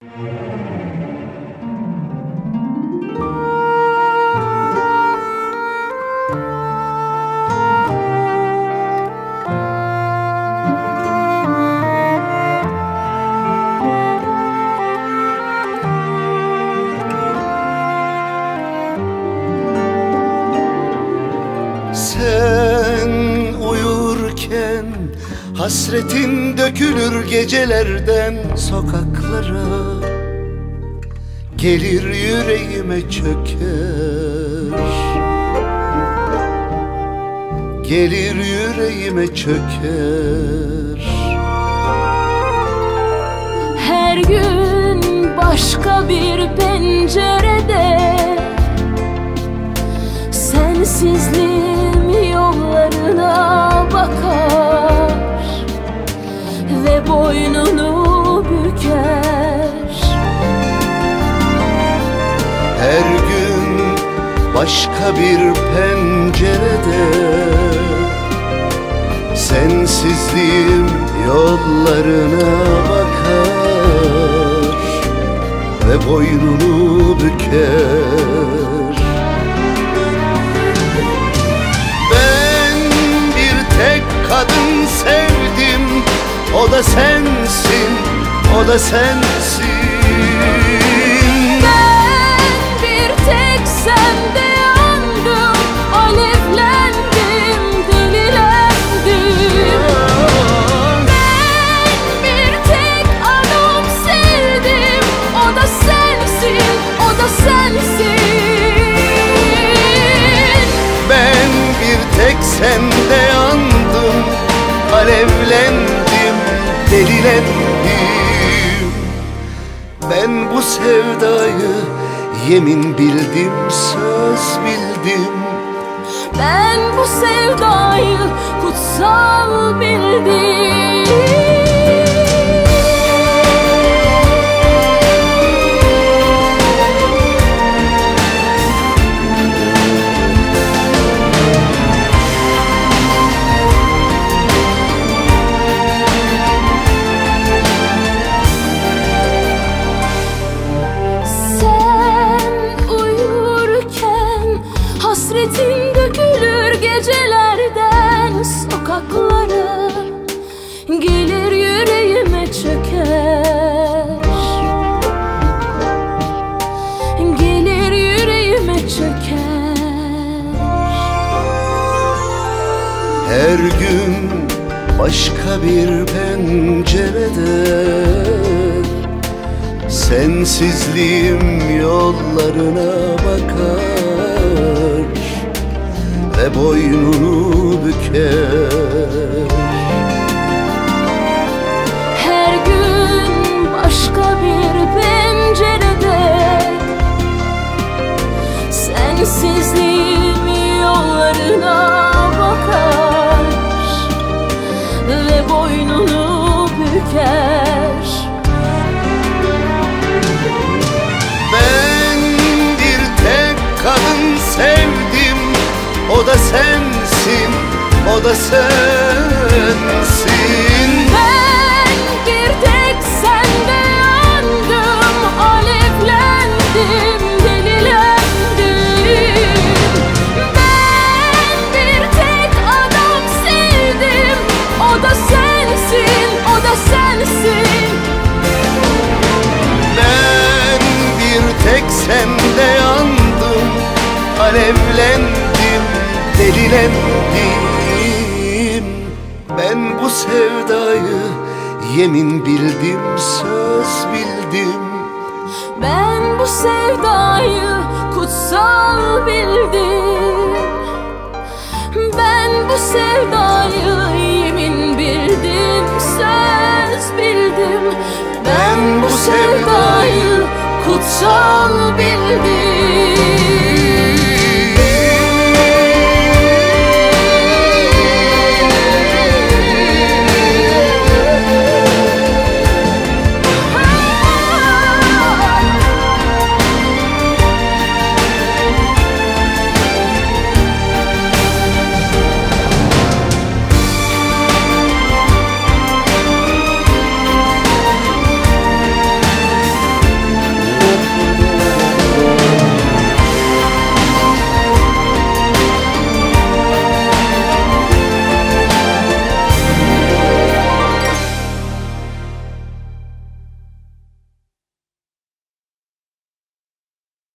Sen uyurken hasretin dökülür gecelerden sokaklara, gelir yüreğime çöker, gelir yüreğime çöker. Her gün başka bir pencerede sensizliğim yollarına bakar ve boynunu büker. Her gün başka bir pencerede sensizliğim yollarına bakar ve boynunu büker. Ben bir tek kadın sevdim, o da sensin, o da sensin. Ben bir tek sende yandım, alevlendim, delilendim. Ben bir tek adam sevdim, o da sensin, o da sensin. Ben bir tek sende yandım, alevlendim, delilendim. Ben bu sevdayı yemin bildim, söz bildim. Ben bu sevdayı kutsal bildim. Hasretin dökülür gecelerden sokaklara, gelir yüreğime çöker, gelir yüreğime çöker. Her gün başka bir pencerede sensizliğim yollarına bakar ve boynunu büker. Her gün başka bir pencerede sensizliğim yollarına bakar ve boynunu büker. Ben bir tek kadın sevdim, o da sensin, o da sensin. Ben bir tek sende yandım, alevlendim, delilendim. Ben bir tek adam sevdim, o da sensin, o da sensin. Ben bir tek sende yandım, alevlendim, delilendim. Ben bu sevdayı yemin bildim, söz bildim. Ben bu sevdayı kutsal bildim. Ben bu sevdayı yemin bildim, söz bildim. Ben bu sevdayı kutsal bildim.